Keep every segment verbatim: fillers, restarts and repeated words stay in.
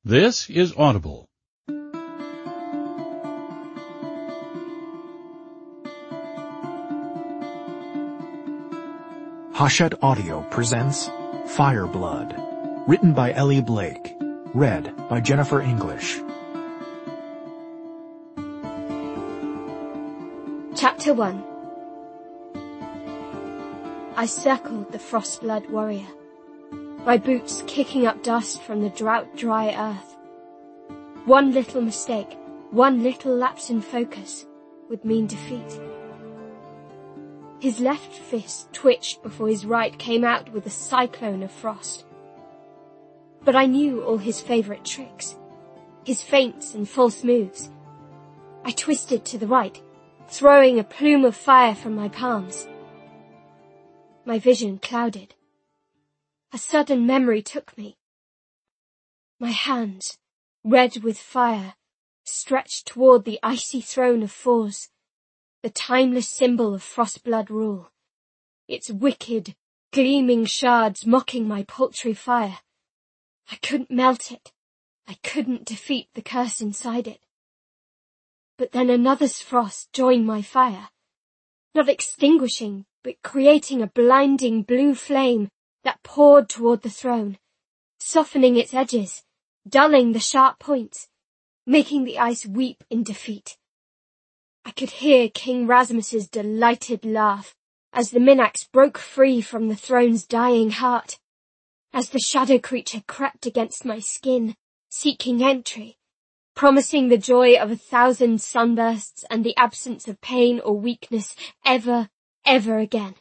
This is Audible. Hachette Audio presents Fireblood, written by Ellie Blake, read by Jennifer English. Chapter one. I circled the Frostblood warrior, my boots kicking up dust from the drought-dry earth. One little mistake, one little lapse in focus would mean defeat. His left fist twitched before his right came out with a cyclone of frost. But I knew all his favourite tricks, his feints and false moves. I twisted to the right, throwing a plume of fire from my palms. My vision clouded. A sudden memory took me. My hands, red with fire, stretched toward the icy throne of Forz, the timeless symbol of Frostblood rule, its wicked, gleaming shards mocking my paltry fire. I couldn't melt it. I couldn't defeat the curse inside it. But then another's frost joined my fire, not extinguishing, but creating a blinding blue flame that poured toward the throne, softening its edges, dulling the sharp points, making the ice weep in defeat. I could hear King Rasmus's delighted laugh as the Minax broke free from the throne's dying heart, as the shadow creature crept against my skin, seeking entry, promising the joy of a thousand sunbursts and the absence of pain or weakness ever, ever again.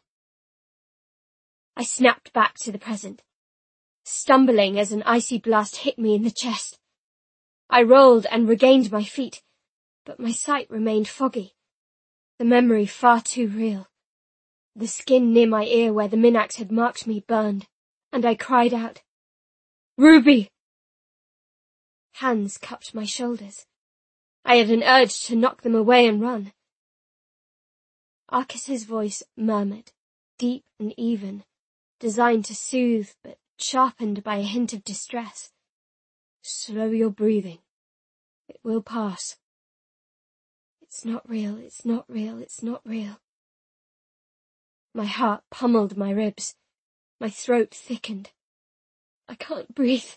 I snapped back to the present, stumbling as an icy blast hit me in the chest. I rolled and regained my feet, but my sight remained foggy, the memory far too real. The skin near my ear where the Minax had marked me burned, and I cried out, "Ruby!" Hands cupped my shoulders. I had an urge to knock them away and run. Arcus's voice murmured, deep and even, designed to soothe but sharpened by a hint of distress. "Slow your breathing. It will pass. It's not real, it's not real, it's not real." My heart pummeled my ribs. My throat thickened. I can't breathe.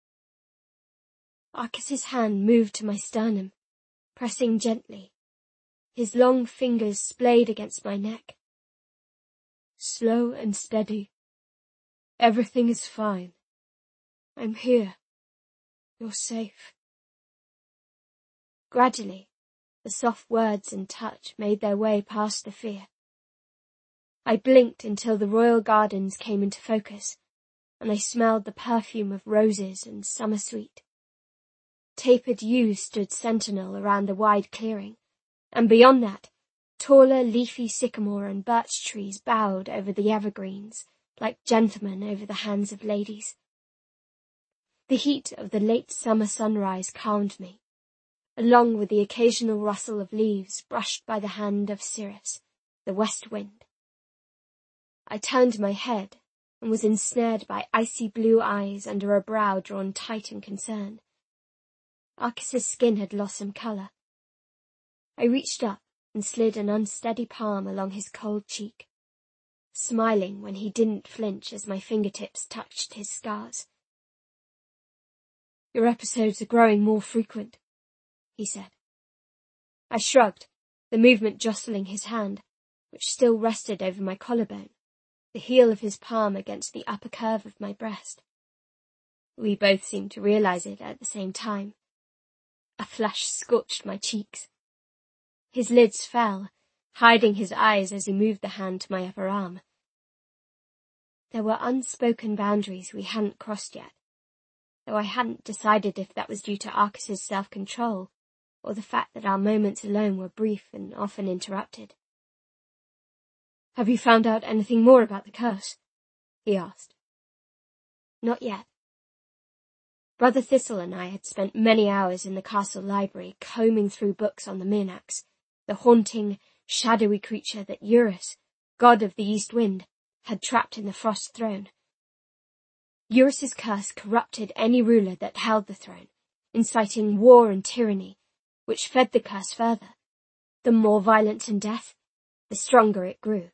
Arcus's hand moved to my sternum, pressing gently. His long fingers splayed against my neck. "Slow and steady. Everything is fine. I'm here. You're safe." Gradually, the soft words and touch made their way past the fear. I blinked until the royal gardens came into focus, and I smelled the perfume of roses and summer sweet. Tapered yews stood sentinel around the wide clearing, and beyond that, taller leafy sycamore and birch trees bowed over the evergreens, like gentlemen over the hands of ladies. The heat of the late summer sunrise calmed me, along with the occasional rustle of leaves brushed by the hand of Cirrus, the west wind. I turned my head and was ensnared by icy blue eyes under a brow drawn tight in concern. Arcus's skin had lost some colour. I reached up and slid an unsteady palm along his cold cheek, smiling when he didn't flinch as my fingertips touched his scars. "Your episodes are growing more frequent," he said. I shrugged, the movement jostling his hand, which still rested over my collarbone, the heel of his palm against the upper curve of my breast. We both seemed to realize it at the same time. A flush scorched my cheeks. His lids fell, hiding his eyes as he moved the hand to my upper arm. There were unspoken boundaries we hadn't crossed yet, though I hadn't decided if that was due to Arcus's self-control or the fact that our moments alone were brief and often interrupted. "Have you found out anything more about the curse?" he asked. "Not yet." Brother Thistle and I had spent many hours in the castle library combing through books on the Minax, the haunting, shadowy creature that Eurus, god of the east wind, had trapped in the frost throne. Eurys's curse corrupted any ruler that held the throne, inciting war and tyranny, which fed the curse further. The more violence and death, the stronger it grew.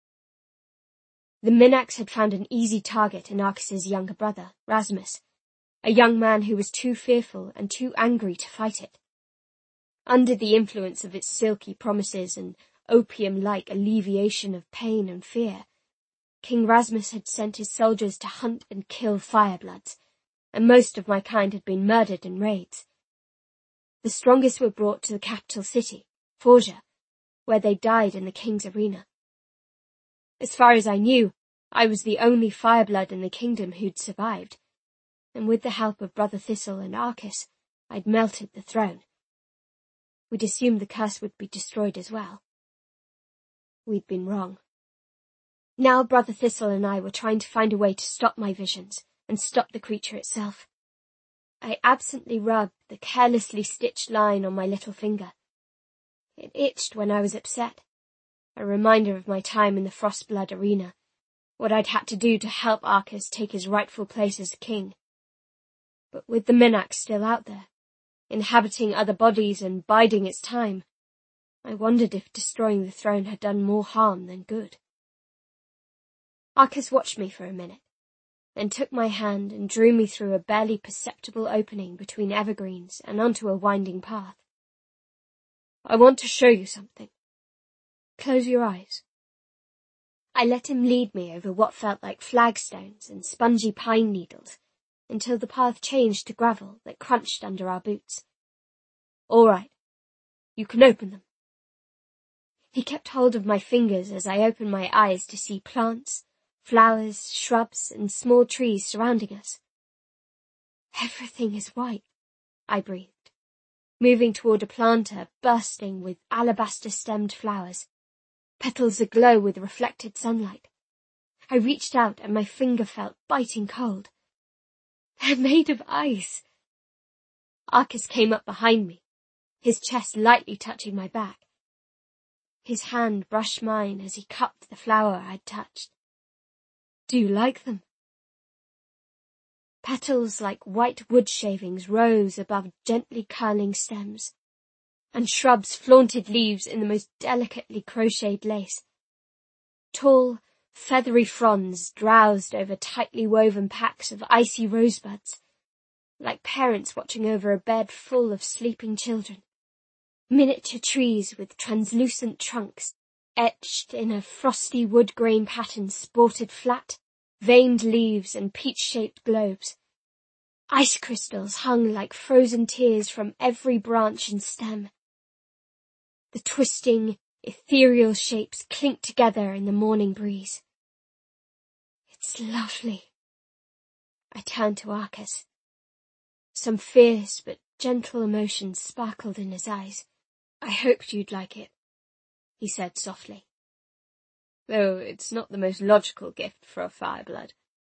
The Minax had found an easy target in Arcas's younger brother, Rasmus, a young man who was too fearful and too angry to fight it. Under the influence of its silky promises and opium-like alleviation of pain and fear, King Rasmus had sent his soldiers to hunt and kill firebloods, and most of my kind had been murdered in raids. The strongest were brought to the capital city, Forja, where they died in the king's arena. As far as I knew, I was the only fireblood in the kingdom who'd survived, and with the help of Brother Thistle and Arcas, I'd melted the throne. We'd assumed the curse would be destroyed as well. We'd been wrong. Now Brother Thistle and I were trying to find a way to stop my visions and stop the creature itself. I absently rubbed the carelessly stitched line on my little finger. It itched when I was upset, a reminder of my time in the Frostblood arena, what I'd had to do to help Arcas take his rightful place as king. But with the Minax still out there, inhabiting other bodies and biding its time, I wondered if destroying the throne had done more harm than good. Arcas watched me for a minute, then took my hand and drew me through a barely perceptible opening between evergreens and onto a winding path. I want to show you something. Close your eyes. I let him lead me over what felt like flagstones and spongy pine needles until the path changed to gravel that crunched under our boots. All right, you can open them. He kept hold of my fingers as I opened my eyes to see plants, flowers, shrubs, and small trees surrounding us. Everything is white, I breathed, moving toward a planter bursting with alabaster-stemmed flowers, petals aglow with reflected sunlight. I reached out and my finger felt biting cold. They're made of ice. Arcas came up behind me, his chest lightly touching my back. His hand brushed mine as he cupped the flower I'd touched. Do you like them? Petals like white wood shavings rose above gently curling stems, and shrubs flaunted leaves in the most delicately crocheted lace. Tall, feathery fronds drowsed over tightly woven packs of icy rosebuds, like parents watching over a bed full of sleeping children. Miniature trees with translucent trunks, etched in a frosty wood-grain pattern, sported flat, veined leaves and peach-shaped globes. Ice crystals hung like frozen tears from every branch and stem. The twisting, ethereal shapes clinked together in the morning breeze. It's lovely. I turned to Arcas. Some fierce but gentle emotion sparkled in his eyes. I hoped you'd like it, he said softly. Though it's not the most logical gift for a fireblood.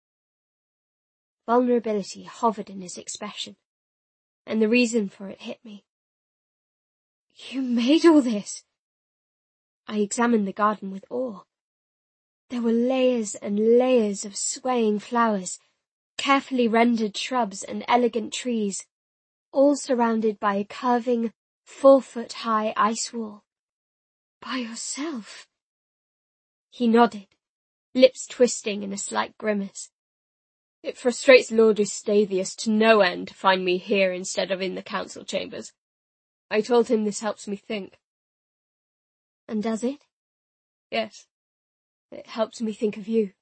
Vulnerability hovered in his expression, and the reason for it hit me. You made all this? I examined the garden with awe. There were layers and layers of swaying flowers, carefully rendered shrubs and elegant trees, all surrounded by a curving, four-foot-high ice wall. By yourself? He nodded, lips twisting in a slight grimace. It frustrates Lord Eustathius to no end to find me here instead of in the council chambers. I told him this helps me think. And does it? Yes. It helps me think of you.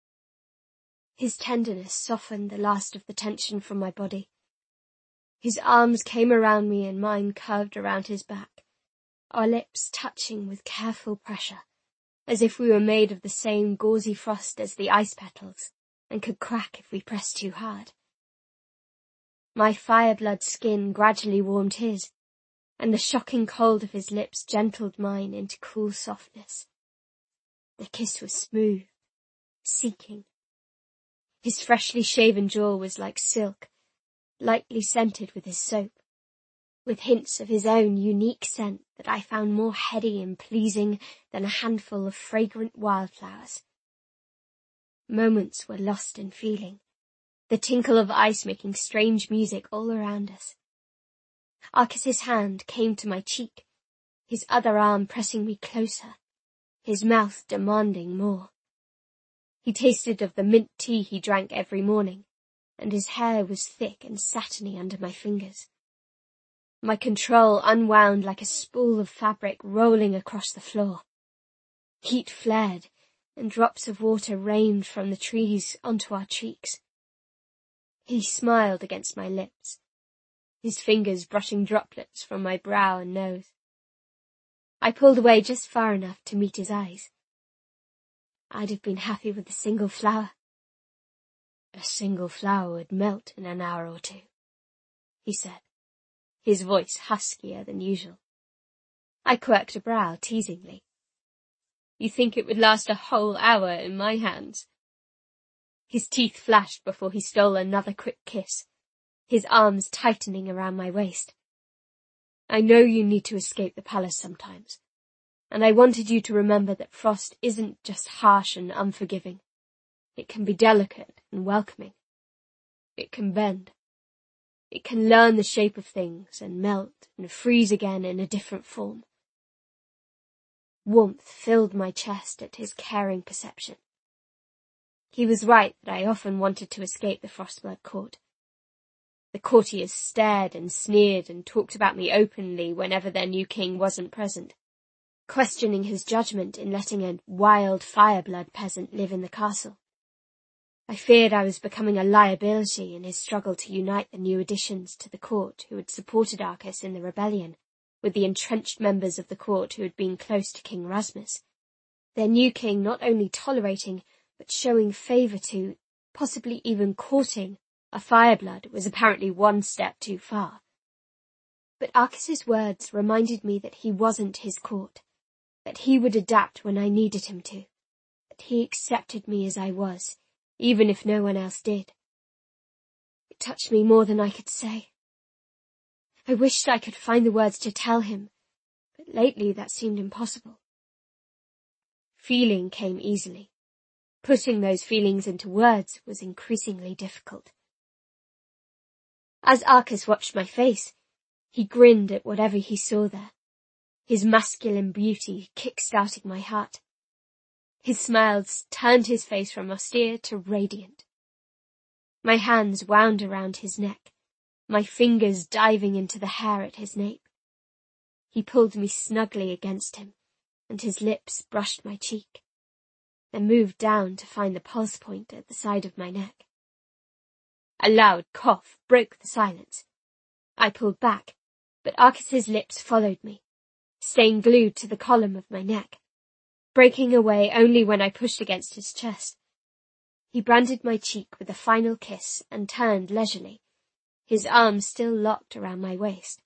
His tenderness softened the last of the tension from my body. His arms came around me and mine curved around his back, our lips touching with careful pressure, as if we were made of the same gauzy frost as the ice petals, and could crack if we pressed too hard. My fireblood skin gradually warmed his, and the shocking cold of his lips gentled mine into cool softness. The kiss was smooth, seeking. His freshly shaven jaw was like silk, lightly scented with his soap, with hints of his own unique scent that I found more heady and pleasing than a handful of fragrant wildflowers. Moments were lost in feeling, the tinkle of ice making strange music all around us. Arcas's hand came to my cheek, his other arm pressing me closer, his mouth demanding more. He tasted of the mint tea he drank every morning, and his hair was thick and satiny under my fingers. My control unwound like a spool of fabric rolling across the floor. Heat flared, and drops of water rained from the trees onto our cheeks. He smiled against my lips, his fingers brushing droplets from my brow and nose. I pulled away just far enough to meet his eyes. I'd have been happy with a single flower. A single flower would melt in an hour or two, he said, his voice huskier than usual. I quirked a brow teasingly. You think it would last a whole hour in my hands? His teeth flashed before he stole another quick kiss, his arms tightening around my waist. I know you need to escape the palace sometimes, and I wanted you to remember that frost isn't just harsh and unforgiving. It can be delicate and welcoming. It can bend. It can learn the shape of things and melt and freeze again in a different form. Warmth filled my chest at his caring perception. He was right that I often wanted to escape the Frostblood court. The courtiers stared and sneered and talked about me openly whenever their new king wasn't present, questioning his judgment in letting a wild Fireblood peasant live in the castle. I feared I was becoming a liability in his struggle to unite the new additions to the court who had supported Arcas in the rebellion with the entrenched members of the court who had been close to King Rasmus, their new king not only tolerating but showing favour to, possibly even courting, a Fireblood was apparently one step too far. But Arcas's words reminded me that he wasn't his court, that he would adapt when I needed him to, that he accepted me as I was, even if no one else did. It touched me more than I could say. I wished I could find the words to tell him, but lately that seemed impossible. Feeling came easily. Putting those feelings into words was increasingly difficult. As Arcas watched my face, he grinned at whatever he saw there, his masculine beauty kick-starting my heart. His smiles turned his face from austere to radiant. My hands wound around his neck, my fingers diving into the hair at his nape. He pulled me snugly against him, and his lips brushed my cheek, then moved down to find the pulse point at the side of my neck. A loud cough broke the silence. I pulled back, but Arcas's lips followed me, staying glued to the column of my neck, breaking away only when I pushed against his chest. He branded my cheek with a final kiss and turned leisurely, his arms still locked around my waist.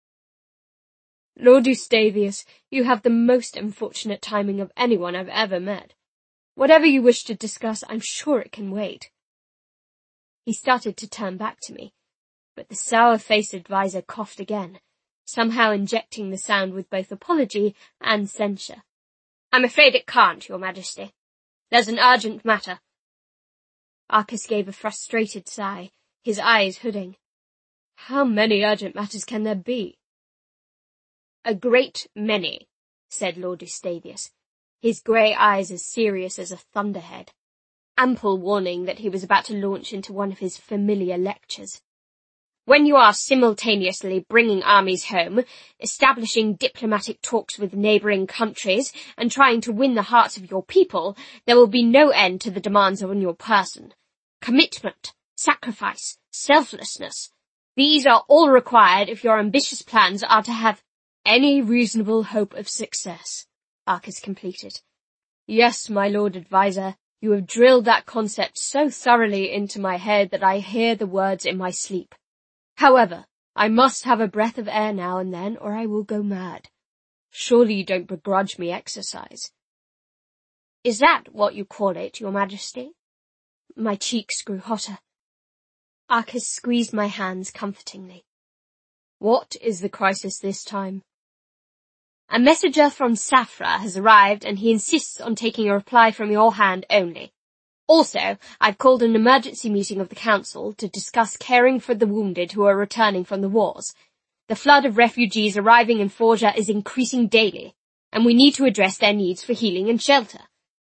Lord Eustavius, you have the most unfortunate timing of anyone I've ever met. Whatever you wish to discuss, I'm sure it can wait. He started to turn back to me, but the sour-faced advisor coughed again, somehow injecting the sound with both apology and censure. I'm afraid it can't, Your Majesty. There's an urgent matter. Arcas gave a frustrated sigh, his eyes hooding. How many urgent matters can there be? A great many, said Lord Eustavius, his grey eyes as serious as a thunderhead. Ample warning that he was about to launch into one of his familiar lectures. When you are simultaneously bringing armies home, establishing diplomatic talks with neighbouring countries, and trying to win the hearts of your people, there will be no end to the demands on your person. Commitment, sacrifice, selflessness. These are all required if your ambitious plans are to have any reasonable hope of success, Arcas completed. Yes, my Lord Advisor, you have drilled that concept so thoroughly into my head that I hear the words in my sleep. However, I must have a breath of air now and then, or I will go mad. Surely you don't begrudge me exercise. Is that what you call it, Your Majesty? My cheeks grew hotter. Arcas squeezed my hands comfortingly. What is the crisis this time? A messenger from Safra has arrived, and he insists on taking a reply from your hand only. Also, I've called an emergency meeting of the council to discuss caring for the wounded who are returning from the wars. The flood of refugees arriving in Forja is increasing daily, and we need to address their needs for healing and shelter.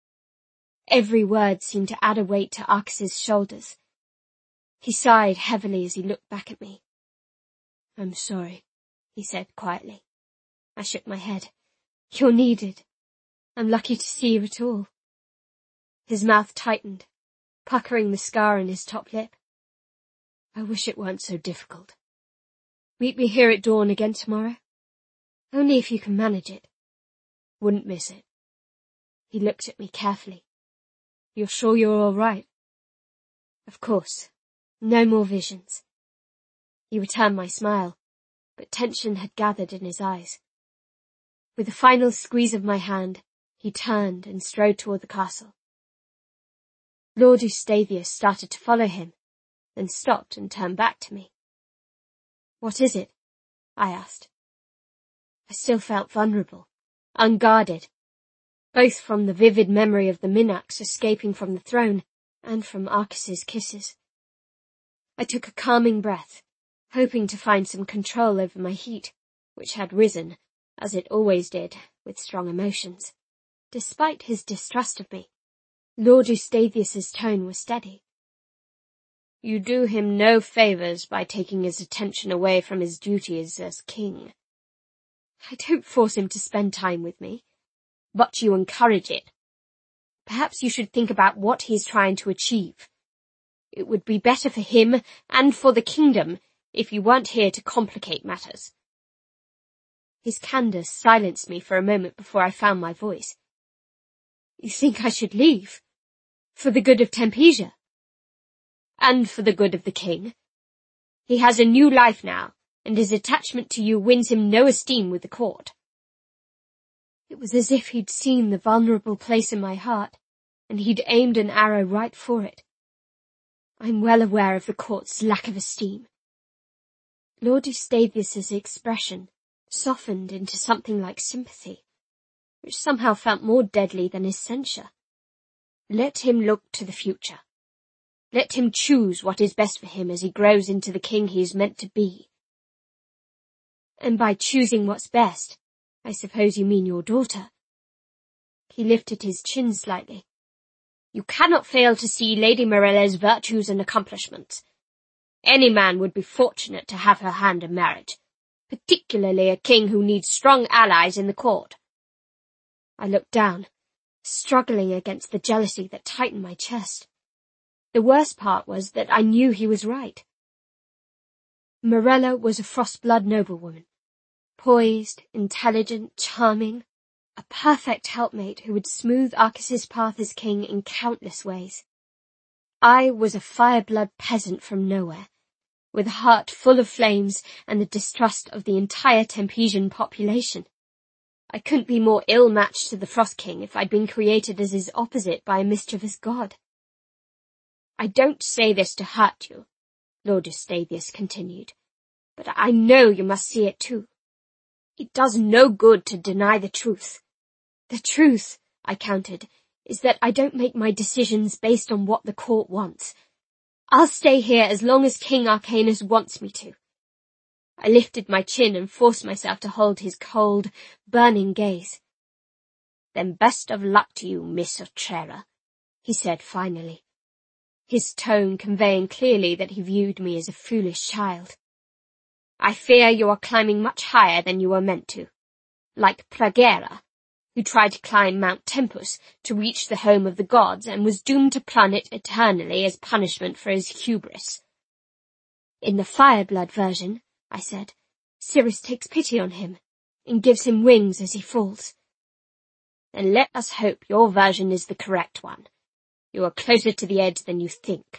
Every word seemed to add a weight to Arcas's shoulders. He sighed heavily as he looked back at me. "I'm sorry," he said quietly. I shook my head. "You're needed. I'm lucky to see you at all." His mouth tightened, puckering the scar on his top lip. "I wish it weren't so difficult. Meet me here at dawn again tomorrow? Only if you can manage it." "Wouldn't miss it." He looked at me carefully. "You're sure you're all right?" "Of course. No more visions." He returned my smile, but tension had gathered in his eyes. With a final squeeze of my hand, he turned and strode toward the castle. Lord Eustathius started to follow him, then stopped and turned back to me. "What is it?" I asked. I still felt vulnerable, unguarded, both from the vivid memory of the Minax escaping from the throne and from Arcas's kisses. I took a calming breath, hoping to find some control over my heat, which had risen, as it always did, with strong emotions. Despite his distrust of me, Lord Eustathius's tone was steady. "You do him no favours by taking his attention away from his duties as king." "I don't force him to spend time with me." "But you encourage it. Perhaps you should think about what he's trying to achieve. It would be better for him and for the kingdom if you weren't here to complicate matters." His candour silenced me for a moment before I found my voice. "You think I should leave? For the good of Tempesia?" "And for the good of the king. He has a new life now, and his attachment to you wins him no esteem with the court." It was as if he'd seen the vulnerable place in my heart, and he'd aimed an arrow right for it. I'm well aware of the court's lack of esteem. Lord Eustathius's expression softened into something like sympathy, which somehow felt more deadly than his censure. Let him look to the future. Let him choose what is best for him as he grows into the king he is meant to be. And by choosing what's best, I suppose you mean your daughter. He lifted his chin slightly. You cannot fail to see Lady Morella's virtues and accomplishments. Any man would be fortunate to have her hand in marriage, particularly a king who needs strong allies in the court. I looked down, struggling against the jealousy that tightened my chest. The worst part was that I knew he was right. Morella was a Frostblood noblewoman, poised, intelligent, charming, a perfect helpmate who would smooth Arcas's path as king in countless ways. I was a Fireblood peasant from nowhere, with a heart full of flames and the distrust of the entire Tempesian population. I couldn't be more ill-matched to the Frost King if I'd been created as his opposite by a mischievous god. I don't say this to hurt you, Lord Eustathius continued, but I know you must see it too. It does no good to deny the truth. The truth, I countered, is that I don't make my decisions based on what the court wants. I'll stay here as long as King Arcanus wants me to. I lifted my chin and forced myself to hold his cold, burning gaze. Then best of luck to you, Miss Otrera, he said finally, his tone conveying clearly that he viewed me as a foolish child. I fear you are climbing much higher than you were meant to, like Plagera, who tried to climb Mount Tempus to reach the home of the gods and was doomed to plummet eternally as punishment for his hubris. In the Fireblood version, I said, Sirris takes pity on him and gives him wings as he falls. Then let us hope your version is the correct one. You are closer to the edge than you think.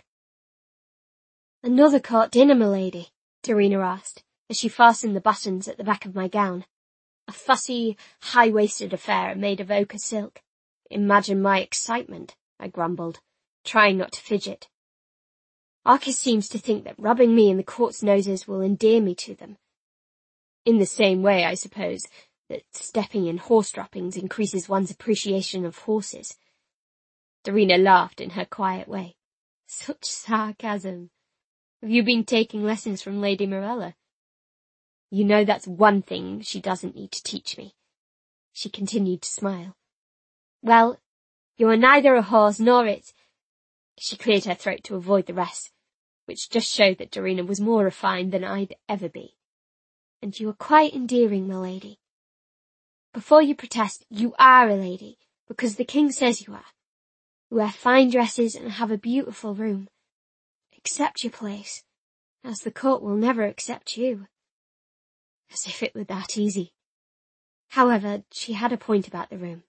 Another court dinner, milady? Darina asked, as she fastened the buttons at the back of my gown. A fussy, high-waisted affair made of ochre silk. Imagine my excitement, I grumbled, trying not to fidget. Arcas seems to think that rubbing me in the court's noses will endear me to them. In the same way, I suppose, that stepping in horse droppings increases one's appreciation of horses. Darina laughed in her quiet way. Such sarcasm. Have you been taking lessons from Lady Morella? You know that's one thing she doesn't need to teach me. She continued to smile. Well, you are neither a horse nor it. She cleared her throat to avoid the rest, which just showed that Darina was more refined than I'd ever be. And you are quite endearing, my lady. Before you protest, you are a lady, because the king says you are. You wear fine dresses and have a beautiful room. Accept your place, as the court will never accept you. As if it were that easy. However, she had a point about the room.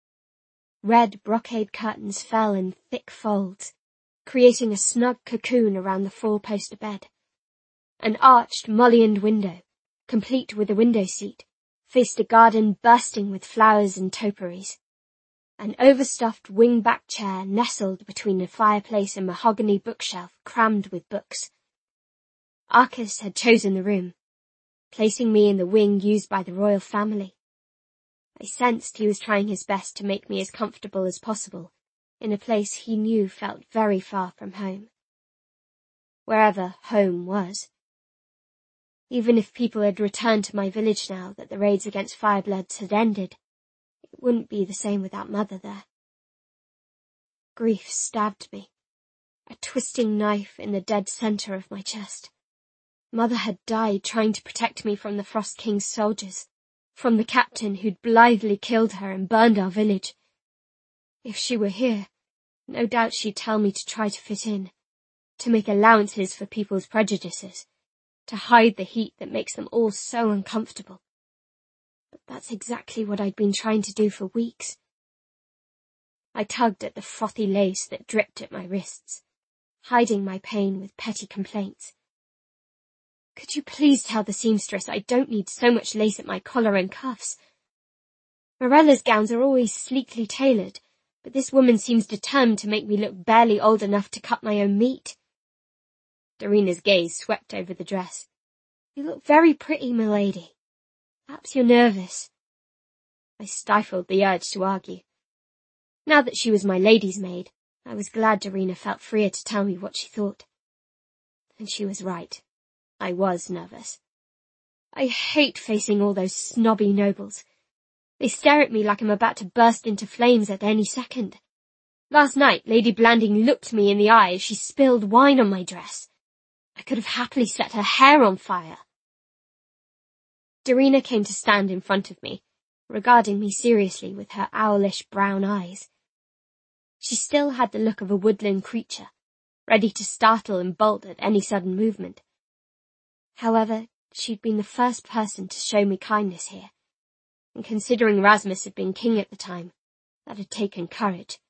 Red brocade curtains fell in thick folds, creating a snug cocoon around the four-poster bed. An arched, mullioned window, complete with a window seat, faced a garden bursting with flowers and topiaries. An overstuffed wing-back chair nestled between a fireplace and mahogany bookshelf crammed with books. Arcas had chosen the room, placing me in the wing used by the royal family. I sensed he was trying his best to make me as comfortable as possible in a place he knew felt very far from home. Wherever home was. Even if people had returned to my village now that the raids against Firebloods had ended, it wouldn't be the same without Mother there. Grief stabbed me, a twisting knife in the dead centre of my chest. Mother had died trying to protect me from the Frost King's soldiers, from the captain who'd blithely killed her and burned our village. If she were here, no doubt she'd tell me to try to fit in, to make allowances for people's prejudices, to hide the heat that makes them all so uncomfortable. But that's exactly what I'd been trying to do for weeks. I tugged at the frothy lace that dripped at my wrists, hiding my pain with petty complaints. Could you please tell the seamstress I don't need so much lace at my collar and cuffs? Morella's gowns are always sleekly tailored, but this woman seems determined to make me look barely old enough to cut my own meat. Darina's gaze swept over the dress. You look very pretty, milady. Perhaps you're nervous. I stifled the urge to argue. Now that she was my lady's maid, I was glad Darina felt freer to tell me what she thought. And she was right. I was nervous. I hate facing all those snobby nobles. They stare at me like I'm about to burst into flames at any second. Last night, Lady Blanding looked me in the eye as she spilled wine on my dress. I could have happily set her hair on fire. Darina came to stand in front of me, regarding me seriously with her owlish brown eyes. She still had the look of a woodland creature, ready to startle and bolt at any sudden movement. However, she'd been the first person to show me kindness here, and considering Rasmus had been king at the time, that had taken courage.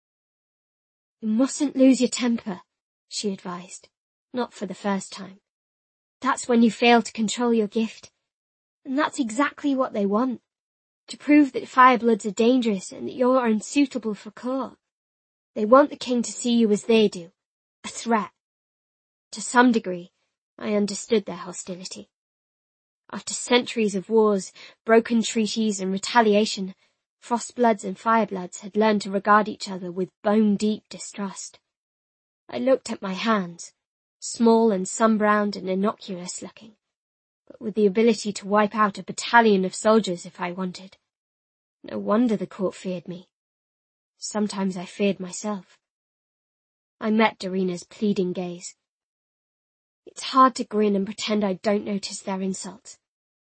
You mustn't lose your temper, she advised, not for the first time. That's when you fail to control your gift, and that's exactly what they want, to prove that Firebloods are dangerous and that you're unsuitable for court. They want the king to see you as they do, a threat. To some degree, I understood their hostility. After centuries of wars, broken treaties and retaliation, Frostbloods and Firebloods had learned to regard each other with bone-deep distrust. I looked at my hands, small and sun-browned and innocuous-looking, but with the ability to wipe out a battalion of soldiers if I wanted. No wonder the court feared me. Sometimes I feared myself. I met Darina's pleading gaze. It's hard to grin and pretend I don't notice their insults.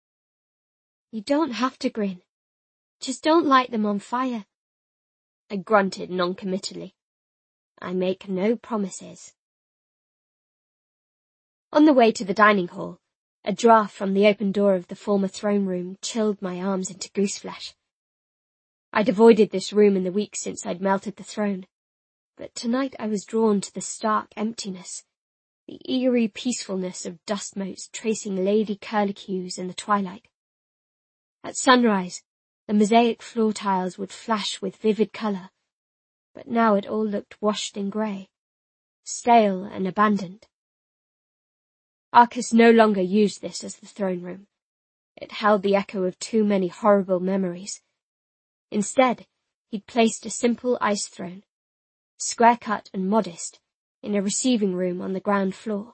You don't have to grin. Just don't light them on fire. I grunted noncommittally. I make no promises. On the way to the dining hall, a draught from the open door of the former throne room chilled my arms into gooseflesh. I'd avoided this room in the weeks since I'd melted the throne, but tonight I was drawn to the stark emptiness, the eerie peacefulness of dust motes tracing Lady curlicues in the twilight. At sunrise, the mosaic floor tiles would flash with vivid colour, but now it all looked washed in grey, stale and abandoned. Arcas no longer used this as the throne room. It held the echo of too many horrible memories. Instead, he'd placed a simple ice throne, square-cut and modest, in a receiving room on the ground floor.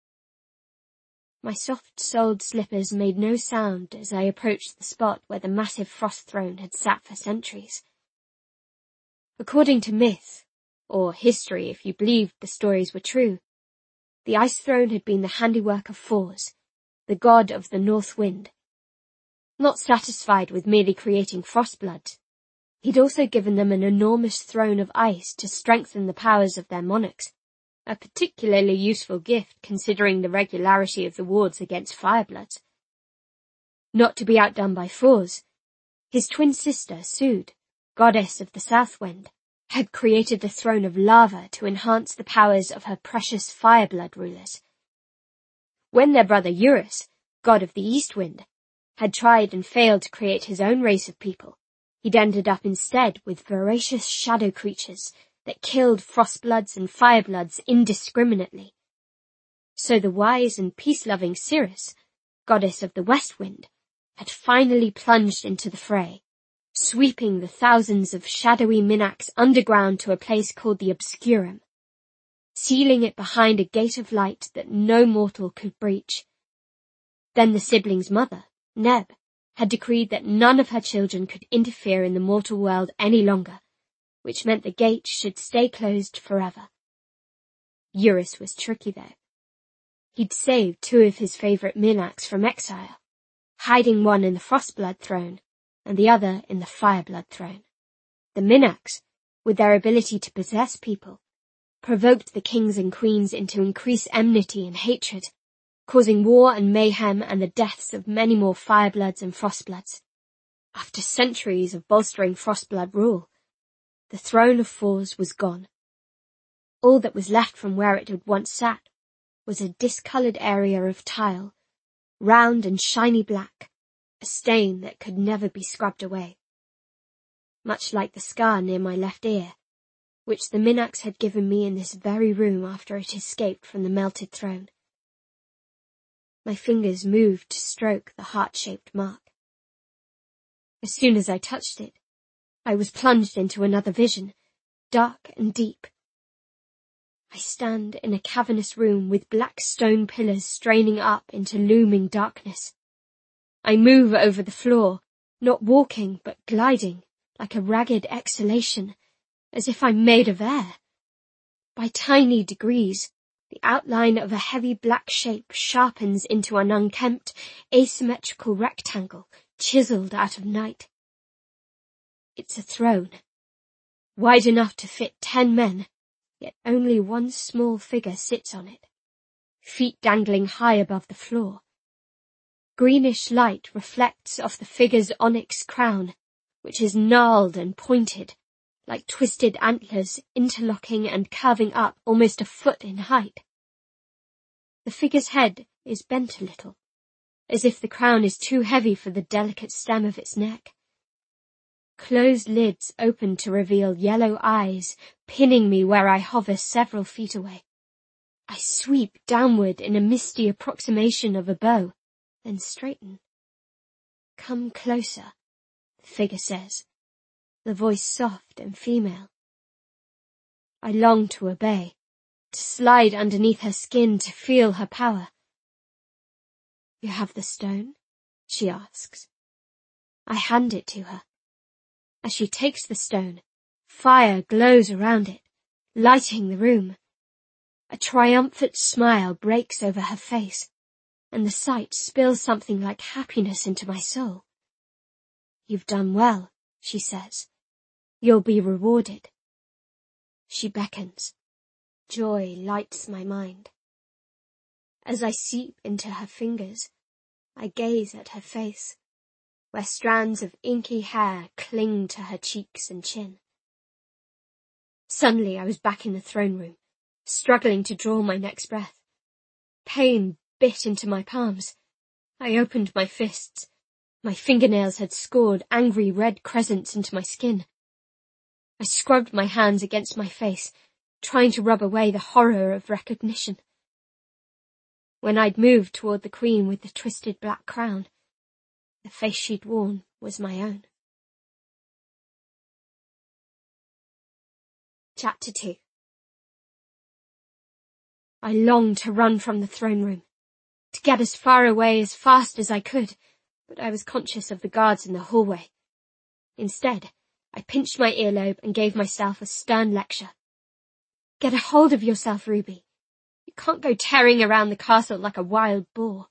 My soft-soled slippers made no sound as I approached the spot where the massive frost throne had sat for centuries. According to myth, or history if you believed the stories were true, the ice throne had been the handiwork of Thors, the god of the north wind. Not satisfied with merely creating frostbloods, he'd also given them an enormous throne of ice to strengthen the powers of their monarchs, a particularly useful gift considering the regularity of the wards against firebloods. Not to be outdone by Thors, his twin sister, Sud, goddess of the south wind, had created a throne of lava to enhance the powers of her precious fireblood rulers. When their brother Eurus, god of the east wind, had tried and failed to create his own race of people, he'd ended up instead with voracious shadow creatures that killed frostbloods and firebloods indiscriminately. So the wise and peace-loving Cirrus, goddess of the west wind, had finally plunged into the fray, sweeping the thousands of shadowy Minacs underground to a place called the Obscurum, sealing it behind a gate of light that no mortal could breach. Then the siblings' mother, Neb, had decreed that none of her children could interfere in the mortal world any longer, which meant the gate should stay closed forever. Eurus was tricky though. He'd saved two of his favourite Minacs from exile, hiding one in the Frostblood throne and the other in the Fireblood throne. The Minacs, with their ability to possess people, provoked the kings and queens into increased enmity and hatred, causing war and mayhem and the deaths of many more Firebloods and Frostbloods. After centuries of bolstering Frostblood rule, the throne of Thors was gone. All that was left from where it had once sat was a discoloured area of tile, round and shiny black, a stain that could never be scrubbed away. Much like the scar near my left ear, which the Minacs had given me in this very room after it escaped from the melted throne. My fingers moved to stroke the heart-shaped mark. As soon as I touched it, I was plunged into another vision, dark and deep. I stand in a cavernous room with black stone pillars straining up into looming darkness. I move over the floor, not walking but gliding, like a ragged exhalation, as if I'm made of air. By tiny degrees, the outline of a heavy black shape sharpens into an unkempt, asymmetrical rectangle chiseled out of night. It's a throne, wide enough to fit ten men, yet only one small figure sits on it, feet dangling high above the floor. Greenish light reflects off the figure's onyx crown, which is gnarled and pointed, like twisted antlers interlocking and curving up almost a foot in height. The figure's head is bent a little, as if the crown is too heavy for the delicate stem of its neck. Closed lids open to reveal yellow eyes, pinning me where I hover several feet away. I sweep downward in a misty approximation of a bow, then straighten. Come closer, the figure says, the voice soft and female. I long to obey, to slide underneath her skin to feel her power. You have the stone? She asks. I hand it to her. As she takes the stone, fire glows around it, lighting the room. A triumphant smile breaks over her face, and the sight spills something like happiness into my soul. You've done well, she says. You'll be rewarded. She beckons. Joy lights my mind. As I seep into her fingers, I gaze at her face, where strands of inky hair cling to her cheeks and chin. Suddenly I was back in the throne room, struggling to draw my next breath. Pain bit into my palms. I opened my fists. My fingernails had scored angry red crescents into my skin. I scrubbed my hands against my face, trying to rub away the horror of recognition. When I'd moved toward the queen with the twisted black crown, the face she'd worn was my own. Chapter two. I longed to run from the throne room, to get as far away as fast as I could, but I was conscious of the guards in the hallway. Instead, I pinched my earlobe and gave myself a stern lecture. Get a hold of yourself, Ruby. You can't go tearing around the castle like a wild boar.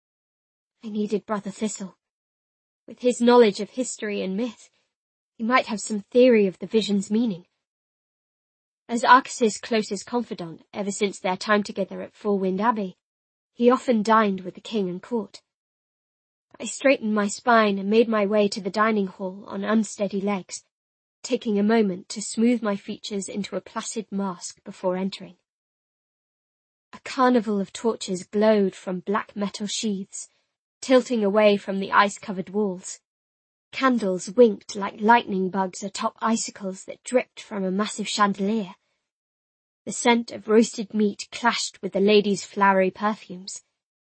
I needed Brother Thistle. With his knowledge of history and myth, he might have some theory of the vision's meaning. As Arcas's closest confidant ever since their time together at Fourwind Abbey, he often dined with the king and court. I straightened my spine and made my way to the dining hall on unsteady legs, taking a moment to smooth my features into a placid mask before entering. A carnival of torches glowed from black metal sheaths, tilting away from the ice-covered walls. Candles winked like lightning bugs atop icicles that dripped from a massive chandelier. The scent of roasted meat clashed with the ladies' flowery perfumes.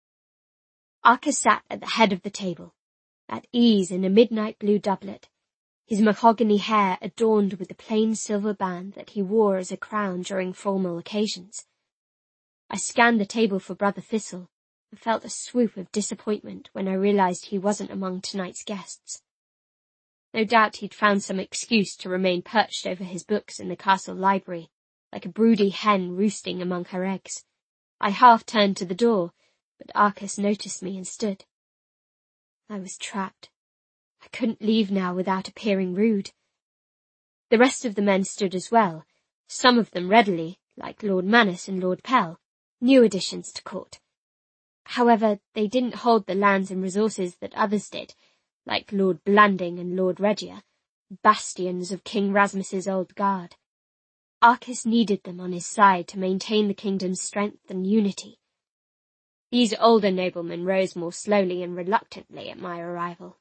Arcas sat at the head of the table, at ease in a midnight blue doublet, his mahogany hair adorned with the plain silver band that he wore as a crown during formal occasions. I scanned the table for Brother Thistle and felt a swoop of disappointment when I realized he wasn't among tonight's guests. No doubt he'd found some excuse to remain perched over his books in the castle library, like a broody hen roosting among her eggs. I half turned to the door, but Arcas noticed me and stood. I was trapped. I couldn't leave now without appearing rude. The rest of the men stood as well, some of them readily, like Lord Manus and Lord Pell, new additions to court. However, they didn't hold the lands and resources that others did, like Lord Blanding and Lord Regia, bastions of King Rasmus's old guard. Arcas needed them on his side to maintain the kingdom's strength and unity. These older noblemen rose more slowly and reluctantly at my arrival.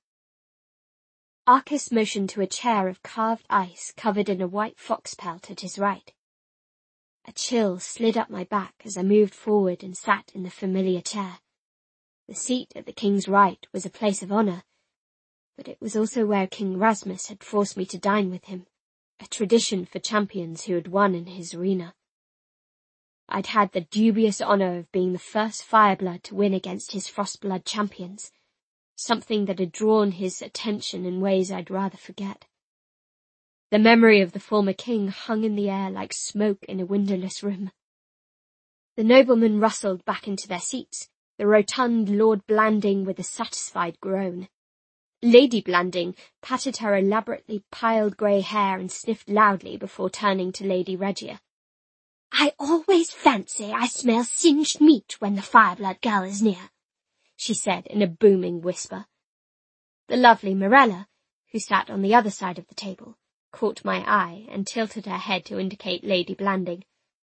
Arcas motioned to a chair of carved ice covered in a white fox pelt at his right. A chill slid up my back as I moved forward and sat in the familiar chair. The seat at the king's right was a place of honour, but it was also where King Rasmus had forced me to dine with him, a tradition for champions who had won in his arena. I'd had the dubious honour of being the first Fireblood to win against his Frostblood champions, something that had drawn his attention in ways I'd rather forget. The memory of the former king hung in the air like smoke in a windowless room. The noblemen rustled back into their seats, the rotund Lord Blanding with a satisfied groan. Lady Blanding patted her elaborately piled grey hair and sniffed loudly before turning to Lady Regia. "I always fancy I smell singed meat when the Fireblood girl is near," she said in a booming whisper. The lovely Morella, who sat on the other side of the table, caught my eye and tilted her head to indicate Lady Blanding.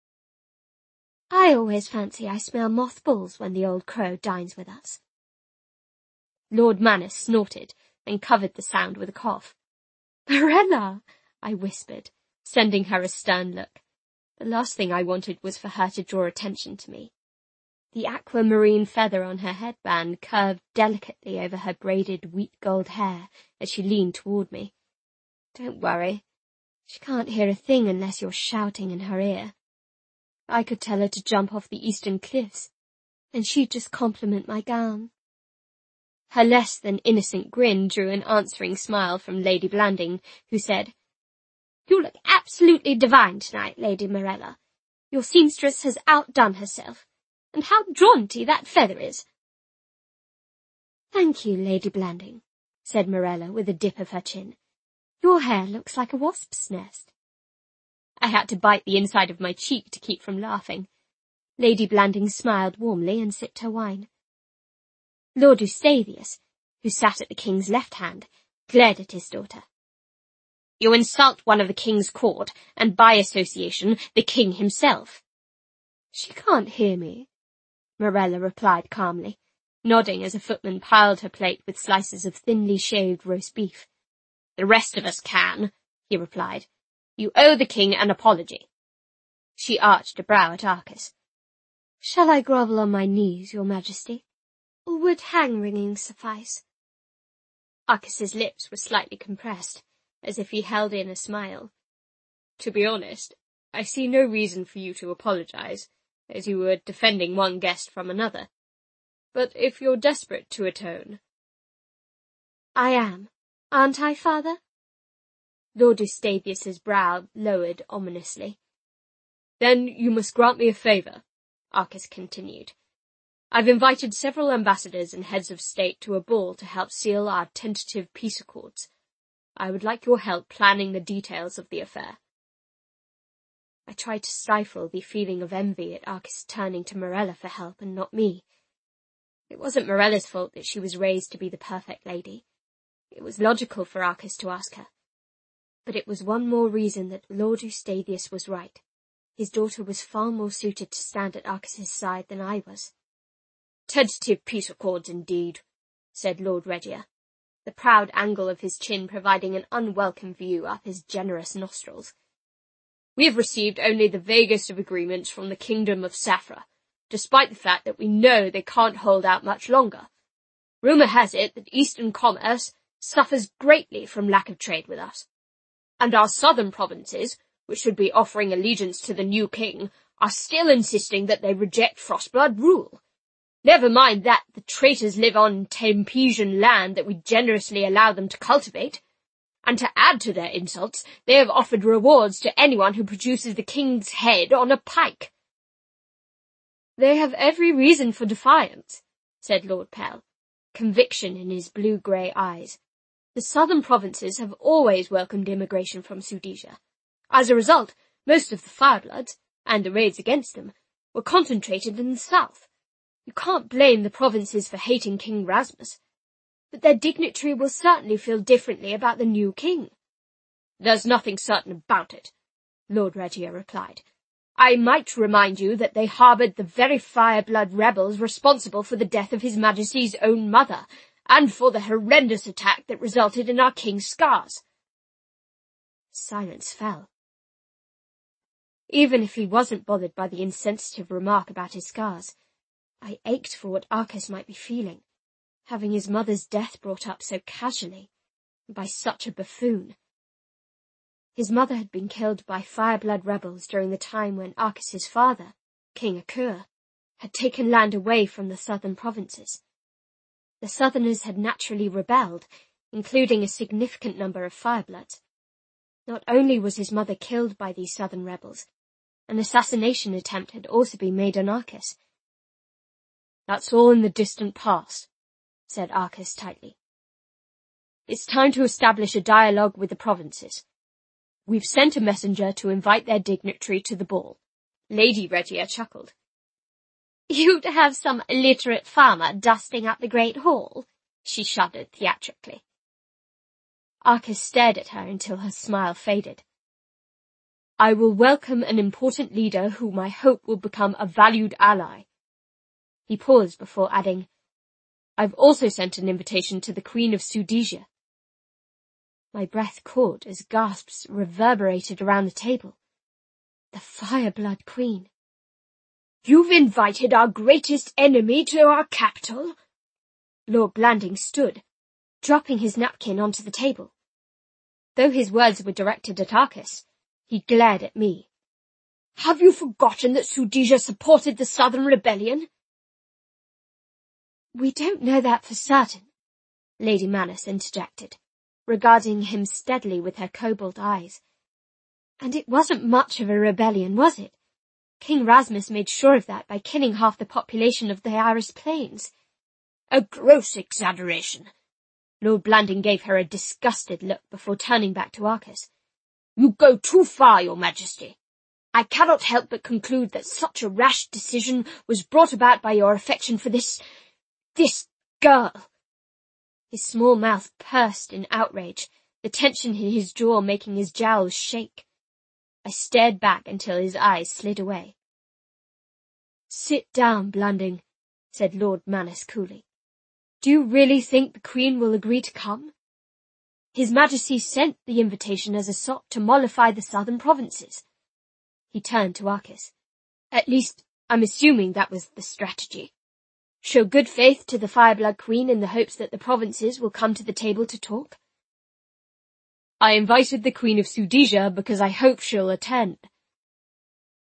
"I always fancy I smell mothballs when the old crow dines with us." Lord Manus snorted and covered the sound with a cough. "Morella," I whispered, sending her a stern look. The last thing I wanted was for her to draw attention to me. The aquamarine feather on her headband curved delicately over her braided wheat gold hair as she leaned toward me. "Don't worry. She can't hear a thing unless you're shouting in her ear. I could tell her to jump off the eastern cliffs, and she'd just compliment my gown." Her less than innocent grin drew an answering smile from Lady Blanding, who said, "You look absolutely divine tonight, Lady Morella. Your seamstress has outdone herself. And how jaunty that feather is." "Thank you, Lady Blanding," said Morella with a dip of her chin. "Your hair looks like a wasp's nest." I had to bite the inside of my cheek to keep from laughing. Lady Blanding smiled warmly and sipped her wine. Lord Eustathius, who sat at the king's left hand, glared at his daughter. "You insult one of the king's court, and by association, the king himself." "She can't hear me," Morella replied calmly, nodding as a footman piled her plate with slices of thinly shaved roast beef. "The rest of us can," he replied. "You owe the king an apology." She arched a brow at Arcas. "Shall I grovel on my knees, your majesty? Or would hang-wringing suffice?" Arcas's lips were slightly compressed, as if he held in a smile. "To be honest, I see no reason for you to apologize, as you were defending one guest from another. But if you're desperate to atone— I am, aren't I, Father? Lord Eustathius's brow lowered ominously. Then you must grant me a favour, Arcas continued. I've invited several ambassadors and heads of state to a ball to help seal our tentative peace accords. I would like your help planning the details of the affair. I tried to stifle the feeling of envy at Arcas turning to Morella for help and not me. It wasn't Morella's fault that she was raised to be the perfect lady. It was logical for Arcas to ask her. But it was one more reason that Lord Eustathius was right. His daughter was far more suited to stand at Arcas's side than I was. Tentative peace accords indeed, said Lord Regia, the proud angle of his chin providing an unwelcome view up his generous nostrils. We have received only the vaguest of agreements from the kingdom of Saffra, despite the fact that we know they can't hold out much longer. Rumour has it that Eastern commerce suffers greatly from lack of trade with us, and our southern provinces, which should be offering allegiance to the new king, are still insisting that they reject Frostblood rule. Never mind that the traitors live on Tempesian land that we generously allow them to cultivate, and to add to their insults, they have offered rewards to anyone who produces the king's head on a pike. They have every reason for defiance, said Lord Pell, conviction in his blue-grey eyes. The southern provinces have always welcomed immigration from Sudesia. As a result, most of the Firebloods, and the raids against them, were concentrated in the south. You can't blame the provinces for hating King Rasmus, but their dignitary will certainly feel differently about the new king. There's nothing certain about it, Lord Regia replied. I might remind you that they harboured the very Fireblood rebels responsible for the death of His Majesty's own mother, and for the horrendous attack that resulted in our king's scars. Silence fell. Even if he wasn't bothered by the insensitive remark about his scars, I ached for what Arcas might be feeling, having his mother's death brought up so casually, and by such a buffoon. His mother had been killed by Fireblood rebels during the time when Arcas's father, King Akur, had taken land away from the southern provinces. The southerners had naturally rebelled, including a significant number of Firebloods. Not only was his mother killed by these southern rebels, an assassination attempt had also been made on Arcas. That's all in the distant past, said Arcas tightly. It's time to establish a dialogue with the provinces. We've sent a messenger to invite their dignitary to the ball. Lady Regia chuckled. You'd have some illiterate farmer dusting up the great hall? She shuddered theatrically. Arcas stared at her until her smile faded. I will welcome an important leader whom I hope will become a valued ally. He paused before adding, I've also sent an invitation to the Queen of Sudesia. My breath caught as gasps reverberated around the table. The Fireblood Queen. You've invited our greatest enemy to our capital? Lord Blanding stood, dropping his napkin onto the table. Though his words were directed at Arcas, he glared at me. Have you forgotten that Sudesia supported the Southern Rebellion? We don't know that for certain, Lady Manus interjected, regarding him steadily with her cobalt eyes. And it wasn't much of a rebellion, was it? King Rasmus made sure of that by killing half the population of the Iris Plains. A gross exaggeration. Lord Blanding gave her a disgusted look before turning back to Arcas. You go too far, Your Majesty. I cannot help but conclude that such a rash decision was brought about by your affection for this... this girl. His small mouth pursed in outrage, the tension in his jaw making his jowls shake. I stared back until his eyes slid away. Sit down, Blanding, said Lord Manus coolly. Do you really think the Queen will agree to come? His Majesty sent the invitation as a sop to mollify the southern provinces. He turned to Arcas. At least, I'm assuming that was the strategy. Show good faith to the Fireblood Queen in the hopes that the provinces will come to the table to talk. I invited the Queen of Sudesia because I hope she'll attend.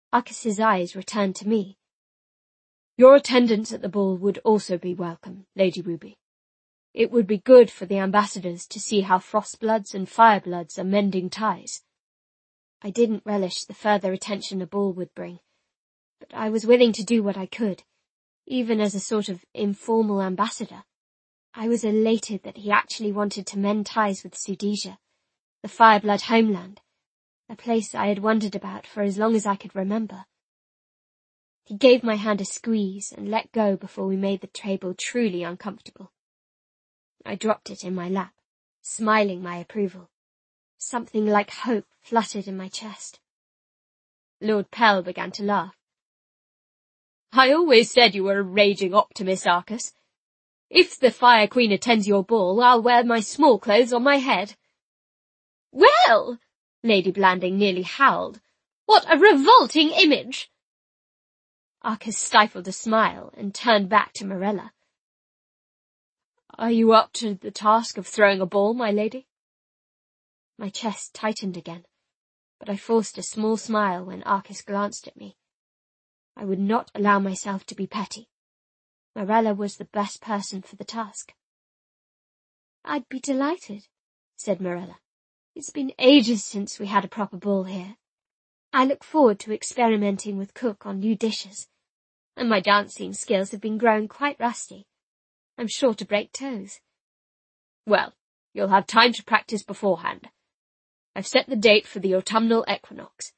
Arcas's eyes returned to me. Your attendance at the ball would also be welcome, Lady Ruby. It would be good for the ambassadors to see how Frostbloods and Firebloods are mending ties. I didn't relish the further attention a ball would bring, but I was willing to do what I could, even as a sort of informal ambassador. I was elated that he actually wanted to mend ties with Sudesia, the Fireblood homeland, a place I had wondered about for as long as I could remember. He gave my hand a squeeze and let go before we made the table truly uncomfortable. I dropped it in my lap, smiling my approval. Something like hope fluttered in my chest. Lord Pell began to laugh. I always said you were a raging optimist, Arcas. If the Fire Queen attends your ball, I'll wear my small clothes on my head. Well, Lady Blanding nearly howled. What a revolting image! Arcas stifled a smile and turned back to Morella. Are you up to the task of throwing a ball, my lady? My chest tightened again, but I forced a small smile when Arcas glanced at me. I would not allow myself to be petty. Morella was the best person for the task. I'd be delighted, said Morella. It's been ages since we had a proper ball here. I look forward to experimenting with Cook on new dishes, and my dancing skills have been growing quite rusty. I'm sure to break toes. Well, you'll have time to practice beforehand. I've set the date for the autumnal equinox.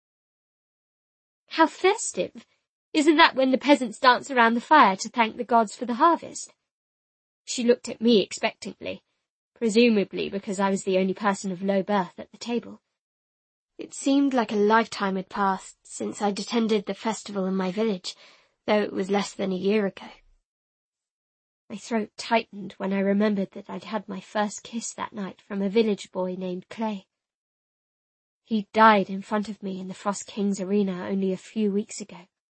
How festive! Isn't that when the peasants dance around the fire to thank the gods for the harvest? She looked at me expectantly, presumably because I was the only person of low birth at the table. It seemed like a lifetime had passed since I'd attended the festival in my village, though it was less than a year ago. My throat tightened when I remembered that I'd had my first kiss that night from a village boy named Clay. He'd died in front of me in the Frost King's arena only a few weeks ago.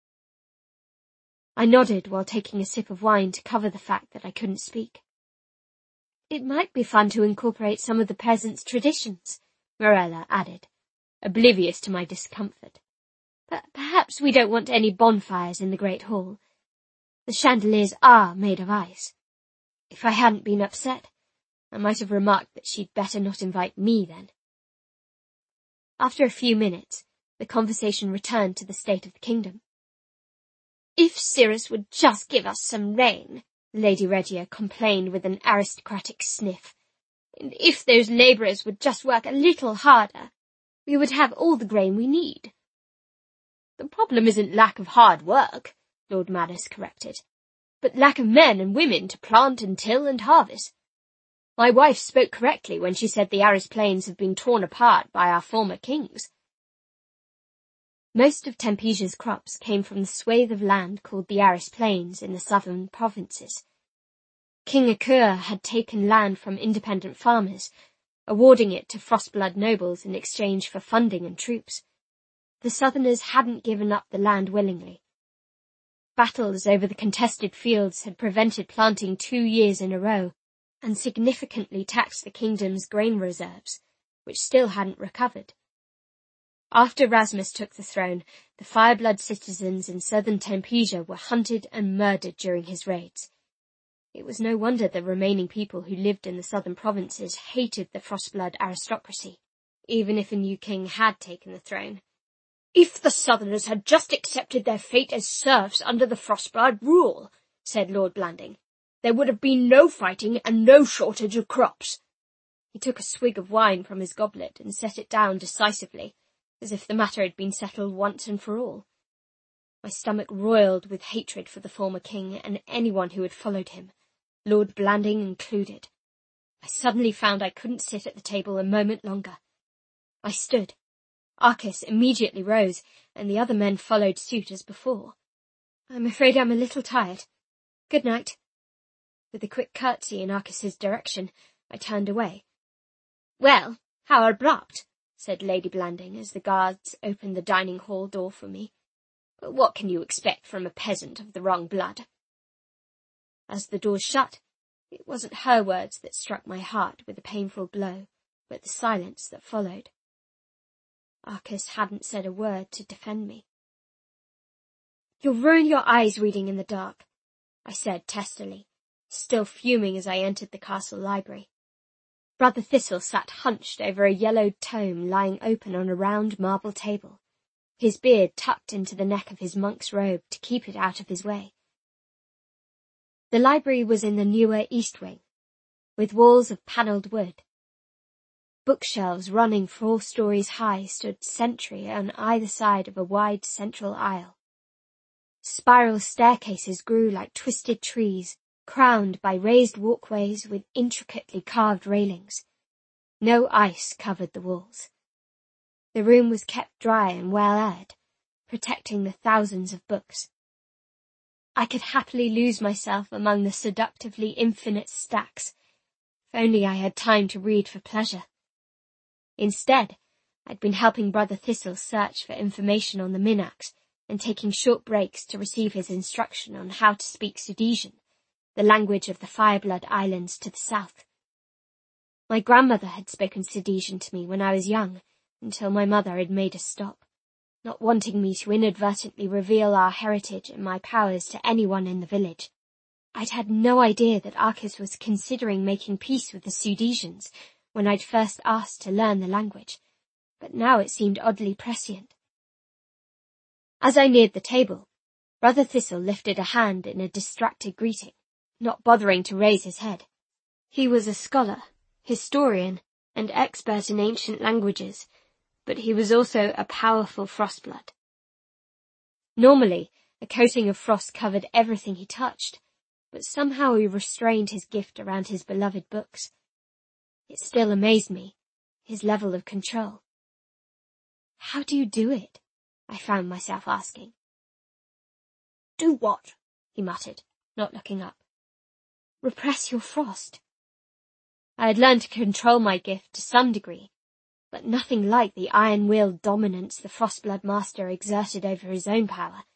I nodded while taking a sip of wine to cover the fact that I couldn't speak. It might be fun to incorporate some of the peasants' traditions, Morella added, oblivious to my discomfort. But perhaps we don't want any bonfires in the Great Hall. The chandeliers are made of ice. If I hadn't been upset, I might have remarked that she'd better not invite me then. After a few minutes, the conversation returned to the state of the kingdom. If Cirrus would just give us some rain, Lady Regia complained with an aristocratic sniff, and if those labourers would just work a little harder, we would have all the grain we need. The problem isn't lack of hard work, Lord Manus corrected, but lack of men and women to plant and till and harvest. My wife spoke correctly when she said the Aris Plains have been torn apart by our former kings. Most of Tempesia's crops came from the swathe of land called the Aris Plains in the southern provinces. King Akua had taken land from independent farmers, awarding it to Frostblood nobles in exchange for funding and troops. The southerners hadn't given up the land willingly. Battles over the contested fields had prevented planting two years in a row and significantly taxed the kingdom's grain reserves, which still hadn't recovered. After Rasmus took the throne, the Fireblood citizens in southern Tempesia were hunted and murdered during his raids. It was no wonder the remaining people who lived in the southern provinces hated the Frostblood aristocracy, even if a new king had taken the throne. If the southerners had just accepted their fate as serfs under the Frostblood rule, said Lord Blanding, there would have been no fighting and no shortage of crops. He took a swig of wine from his goblet and set it down decisively, as if the matter had been settled once and for all. My stomach roiled with hatred for the former king and anyone who had followed him, Lord Blanding included. I suddenly found I couldn't sit at the table a moment longer. I stood. Arcas immediately rose, and the other men followed suit as before. I'm afraid I'm a little tired. Good night. With a quick curtsy in Arcas's direction, I turned away. Well, how abrupt, said Lady Blanding as the guards opened the dining hall door for me. But what can you expect from a peasant of the wrong blood? As the door shut, it wasn't her words that struck my heart with a painful blow, but the silence that followed. Arcas hadn't said a word to defend me. You'll ruin your eyes reading in the dark, I said testily, still fuming as I entered the castle library. Brother Thistle sat hunched over a yellowed tome lying open on a round marble table, his beard tucked into the neck of his monk's robe to keep it out of his way. The library was in the newer east wing, with walls of panelled wood. Bookshelves running four stories high stood sentry on either side of a wide central aisle. Spiral staircases grew like twisted trees, crowned by raised walkways with intricately carved railings. No ice covered the walls. The room was kept dry and well aired, protecting the thousands of books. I could happily lose myself among the seductively infinite stacks, if only I had time to read for pleasure. Instead, I'd been helping Brother Thistle search for information on the Minax and taking short breaks to receive his instruction on how to speak Sudesian, the language of the Fireblood Islands to the south. My grandmother had spoken Sudesian to me when I was young, until my mother had made a stop, not wanting me to inadvertently reveal our heritage and my powers to anyone in the village. I'd had no idea that Arcas was considering making peace with the Sudesians when I'd first asked to learn the language, but now it seemed oddly prescient. As I neared the table, Brother Thistle lifted a hand in a distracted greeting, not bothering to raise his head. He was a scholar, historian, and expert in ancient languages, but he was also a powerful frostblood. Normally, a coating of frost covered everything he touched, but somehow he restrained his gift around his beloved books. It still amazed me, his level of control. How do you do it? I found myself asking. Do what? He muttered, not looking up. Repress your frost. I had learned to control my gift to some degree, but nothing like the iron-willed dominance the Frostblood Master exerted over his own power.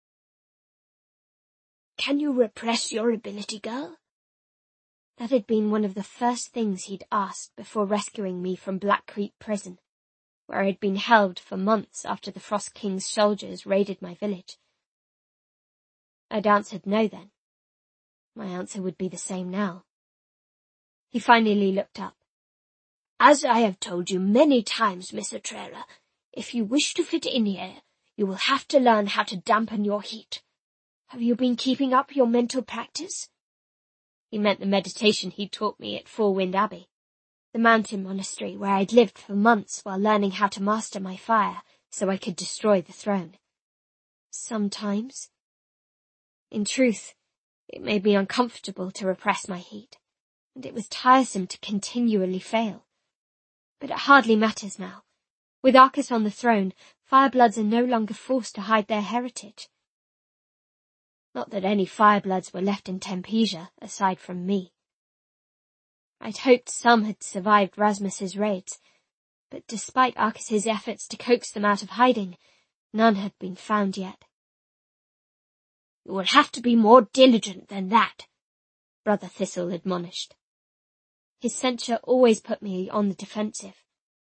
Can you repress your ability, girl? That had been one of the first things he'd asked before rescuing me from Black Creek Prison, where I had been held for months after the Frost King's soldiers raided my village. I'd answered no then. My answer would be the same now. He finally looked up. As I have told you many times, Miss Atrera, if you wish to fit in here, you will have to learn how to dampen your heat. Have you been keeping up your mental practice? He meant the meditation he'd taught me at Four Wind Abbey, the mountain monastery where I'd lived for months while learning how to master my fire so I could destroy the throne. Sometimes. In truth, it made me uncomfortable to repress my heat, and it was tiresome to continually fail. But it hardly matters now. With Arcas on the throne, Firebloods are no longer forced to hide their heritage. Not that any Firebloods were left in Tempesia, aside from me. I'd hoped some had survived Rasmus's raids, but despite Arcas's efforts to coax them out of hiding, none had been found yet. You will have to be more diligent than that, Brother Thistle admonished. His censure always put me on the defensive.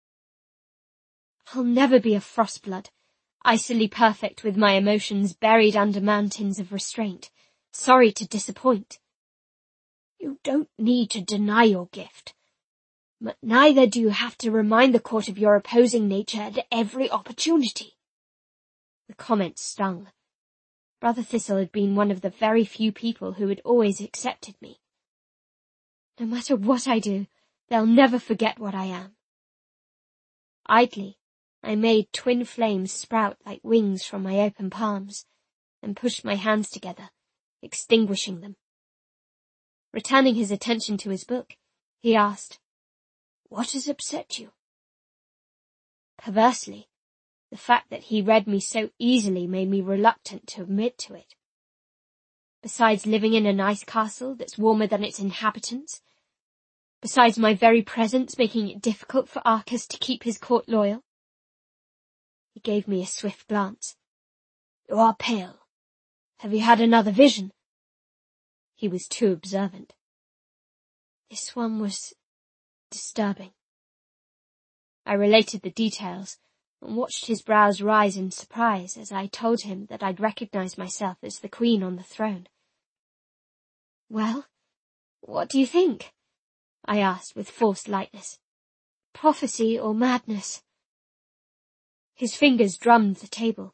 I'll never be a Frostblood, icily perfect with my emotions buried under mountains of restraint, sorry to disappoint. You don't need to deny your gift, but neither do you have to remind the court of your opposing nature at every opportunity. The comment stung. Brother Thistle had been one of the very few people who had always accepted me. No matter what I do, they'll never forget what I am. Idly, I made twin flames sprout like wings from my open palms, and pushed my hands together, extinguishing them. Returning his attention to his book, he asked, What has upset you? Perversely, the fact that he read me so easily made me reluctant to admit to it. Besides living in an ice castle that's warmer than its inhabitants, besides my very presence making it difficult for Arcas to keep his court loyal. He gave me a swift glance. You are pale. Have you had another vision? He was too observant. This one was disturbing. I related the details, and watched his brows rise in surprise as I told him that I'd recognized myself as the queen on the throne. "Well, what do you think?" I asked with forced lightness. "Prophecy or madness?" His fingers drummed the table.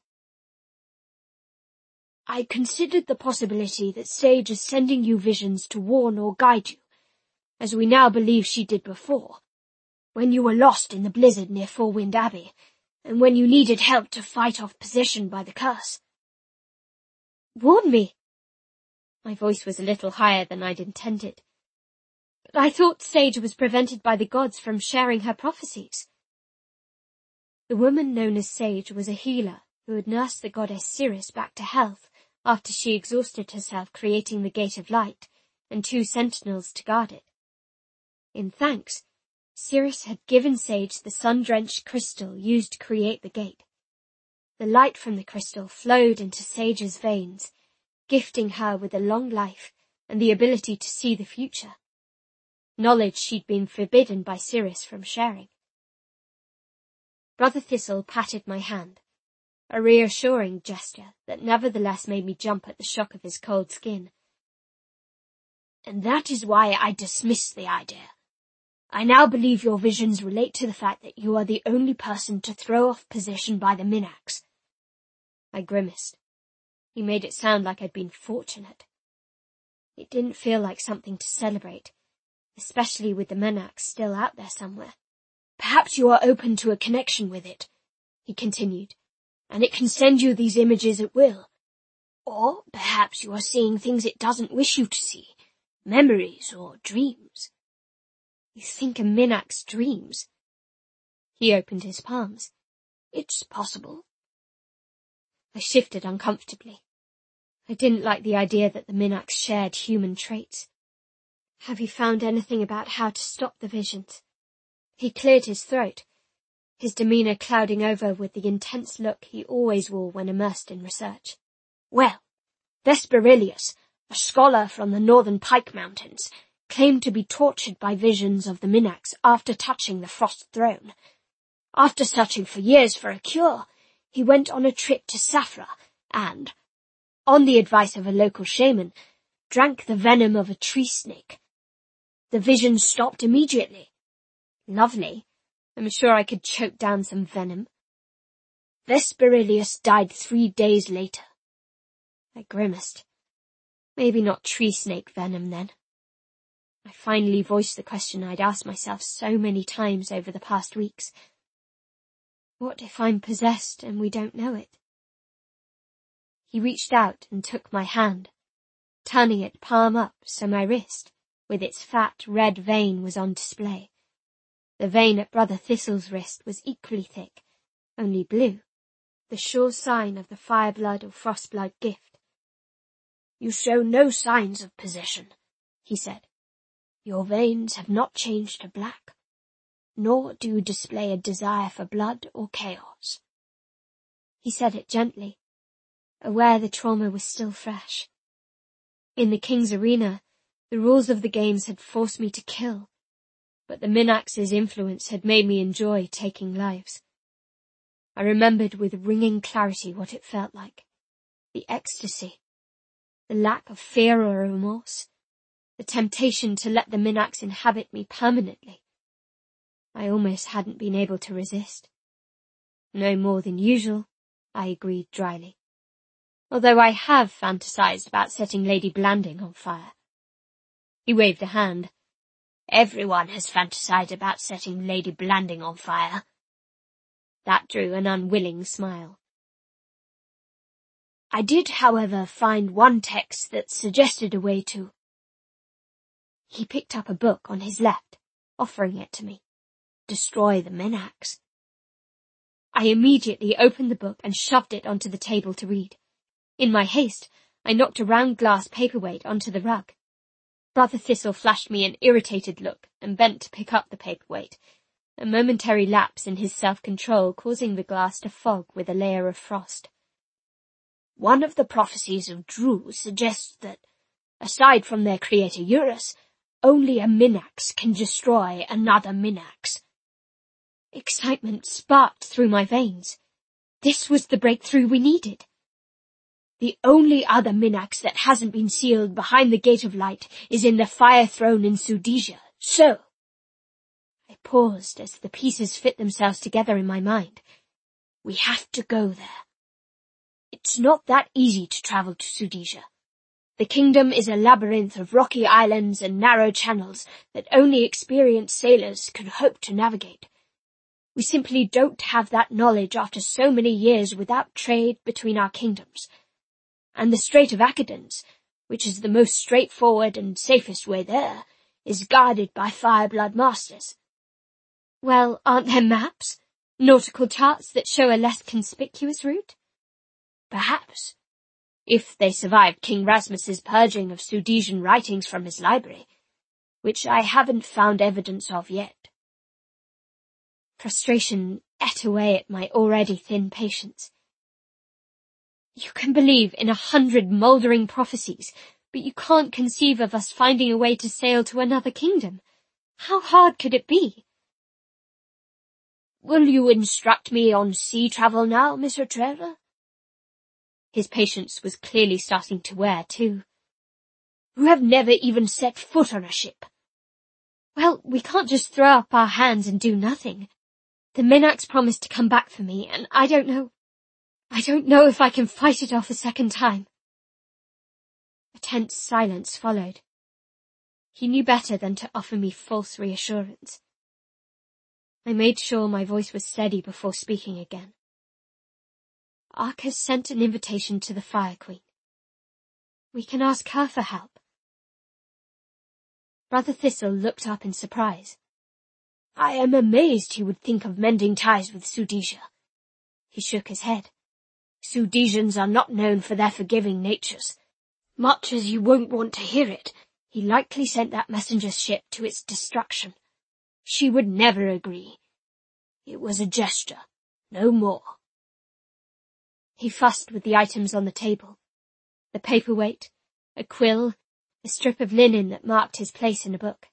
"I considered the possibility that Sage is sending you visions to warn or guide you, as we now believe she did before, when you were lost in the blizzard near Fourwind Abbey, and when you needed help to fight off possession by the curse." "Warn me?" My voice was a little higher than I'd intended. "But I thought Sage was prevented by the gods from sharing her prophecies." The woman known as Sage was a healer who had nursed the goddess Ceres back to health after she exhausted herself creating the Gate of Light and two sentinels to guard it. In thanks, Ceres had given Sage the sun-drenched crystal used to create the gate. The light from the crystal flowed into Sage's veins, gifting her with a long life and the ability to see the future, knowledge she'd been forbidden by Ceres from sharing. Brother Thistle patted my hand, a reassuring gesture that nevertheless made me jump at the shock of his cold skin. "And that is why I dismissed the idea. I now believe your visions relate to the fact that you are the only person to throw off possession by the Minax." I grimaced. He made it sound like I'd been fortunate. It didn't feel like something to celebrate, especially with the Minax still out there somewhere. "Perhaps you are open to a connection with it," he continued, "and it can send you these images at will. Or perhaps you are seeing things it doesn't wish you to see, memories or dreams." "You think a Minax dreams?" He opened his palms. "It's possible." I shifted uncomfortably. I didn't like the idea that the Minax shared human traits. "Have you found anything about how to stop the visions?" He cleared his throat, his demeanor clouding over with the intense look he always wore when immersed in research. "Well, Vesperilius, a scholar from the northern Pike Mountains, claimed to be tortured by visions of the Minax after touching the Frost Throne. After searching for years for a cure, he went on a trip to Safra and, on the advice of a local shaman, drank the venom of a tree snake. The visions stopped immediately. Lovely. I'm sure I could choke down some venom. Vesperilius died three days later." I grimaced. Maybe not tree snake venom then. I finally voiced the question I'd asked myself so many times over the past weeks. What if I'm possessed and we don't know it? He reached out and took my hand, turning it palm up so my wrist, with its fat red vein, was on display. The vein at Brother Thistle's wrist was equally thick, only blue, the sure sign of the fireblood or frostblood gift. "You show no signs of possession," he said. "Your veins have not changed to black, nor do you display a desire for blood or chaos." He said it gently, aware the trauma was still fresh. In the King's Arena, the rules of the games had forced me to kill, but the Minax's influence had made me enjoy taking lives. I remembered with ringing clarity what it felt like. The ecstasy, the lack of fear or remorse, the temptation to let the Minax inhabit me permanently. I almost hadn't been able to resist. "No more than usual," I agreed dryly. "Although I have fantasized about setting Lady Blanding on fire." He waved a hand. "Everyone has fantasized about setting Lady Blanding on fire." That drew an unwilling smile. "I did, however, find one text that suggested a way to—" He picked up a book on his left, offering it to me. "Destroy the Minax." I immediately opened the book and shoved it onto the table to read. In my haste, I knocked a round glass paperweight onto the rug. Brother Thistle flashed me an irritated look and bent to pick up the paperweight, a momentary lapse in his self-control causing the glass to fog with a layer of frost. "One of the prophecies of Dru suggests that, aside from their creator Eurus, only a Minax can destroy another Minax." Excitement sparked through my veins. This was the breakthrough we needed. The only other Minax that hasn't been sealed behind the Gate of Light is in the Fire Throne in Sudija. So, I paused as the pieces fit themselves together in my mind. We have to go there. It's not that easy to travel to Sudija. The kingdom is a labyrinth of rocky islands and narrow channels that only experienced sailors could hope to navigate. We simply don't have that knowledge after so many years without trade between our kingdoms. And the Strait of Akadans, which is the most straightforward and safest way there, is guarded by Fireblood Masters. Well, aren't there maps? Nautical charts that show a less conspicuous route? Perhaps. If they survived King Rasmus's purging of Sudesian writings from his library, which I haven't found evidence of yet. Frustration ate away at my already thin patience. You can believe in a hundred mouldering prophecies, but you can't conceive of us finding a way to sail to another kingdom. How hard could it be? Will you instruct me on sea travel now, Mister Trevor? His patience was clearly starting to wear, too. You have never even set foot on a ship. Well, we can't just throw up our hands and do nothing. The Minax promised to come back for me, and I don't know... I don't know if I can fight it off a second time. A tense silence followed. He knew better than to offer me false reassurance. I made sure my voice was steady before speaking again. Arcas sent an invitation to the Fire Queen. We can ask her for help. Brother Thistle looked up in surprise. I am amazed he would think of mending ties with Sudija. He shook his head. Sudesians are not known for their forgiving natures. Much as you won't want to hear it, he likely sent that messenger ship to its destruction. She would never agree. It was a gesture, no more. He fussed with the items on the table. The paperweight, a quill, a strip of linen that marked his place in a book.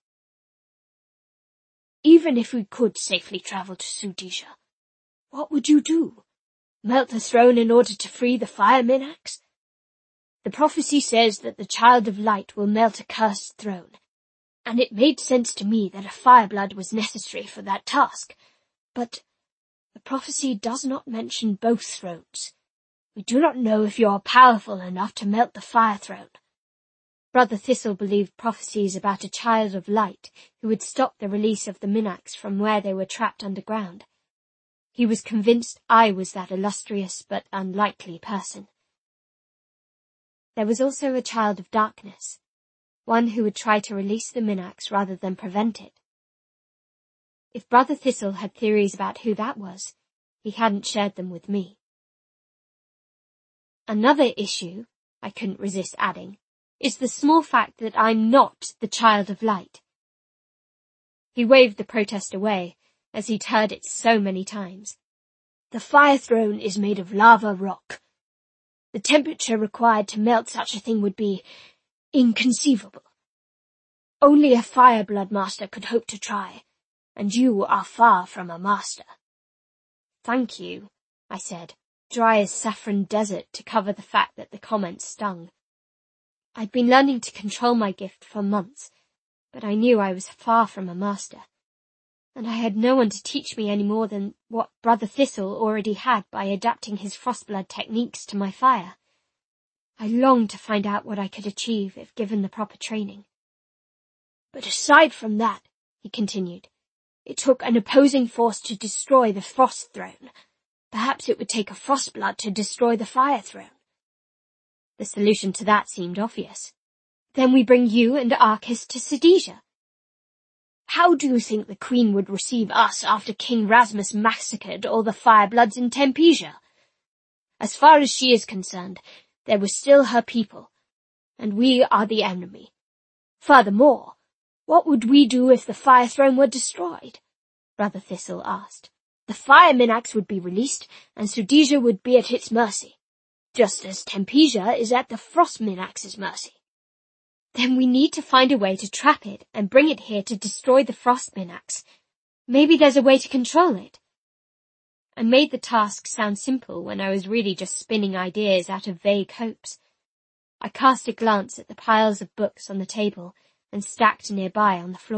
Even if we could safely travel to Sudija, what would you do? Melt the throne in order to free the Fire Minax? The prophecy says that the Child of Light will melt a cursed throne, and it made sense to me that a Fireblood was necessary for that task. But the prophecy does not mention both thrones. We do not know if you are powerful enough to melt the Fire Throne. Brother Thistle believed prophecies about a Child of Light who would stop the release of the Minax from where they were trapped underground. He was convinced I was that illustrious but unlikely person. There was also a Child of Darkness, one who would try to release the Minax rather than prevent it. If Brother Thistle had theories about who that was, he hadn't shared them with me. Another issue, I couldn't resist adding, is the small fact that I'm not the Child of Light. He waved the protest away, as he'd heard it so many times. The Fire Throne is made of lava rock. The temperature required to melt such a thing would be inconceivable. Only a Fireblood Master could hope to try, and you are far from a master. Thank you, I said, dry as saffron desert to cover the fact that the comment stung. I'd been learning to control my gift for months, but I knew I was far from a master, and I had no one to teach me any more than what Brother Thistle already had by adapting his Frostblood techniques to my fire. I longed to find out what I could achieve if given the proper training. But aside from that, he continued, it took an opposing force to destroy the Frost Throne. Perhaps it would take a Frostblood to destroy the Fire Throne. The solution to that seemed obvious. Then we bring you and Arcas to Sudija. How do you think the Queen would receive us after King Rasmus massacred all the Firebloods in Tempesia? As far as she is concerned, they were still her people, and we are the enemy. Furthermore, what would we do if the Fire Throne were destroyed? Brother Thistle asked. The Fire Minax would be released, and Sudija would be at its mercy, just as Tempesia is at the Frost Minax's mercy. Then we need to find a way to trap it and bring it here to destroy the Frost Minax. Maybe there's a way to control it. I made the task sound simple when I was really just spinning ideas out of vague hopes. I cast a glance at the piles of books on the table and stacked nearby on the floor.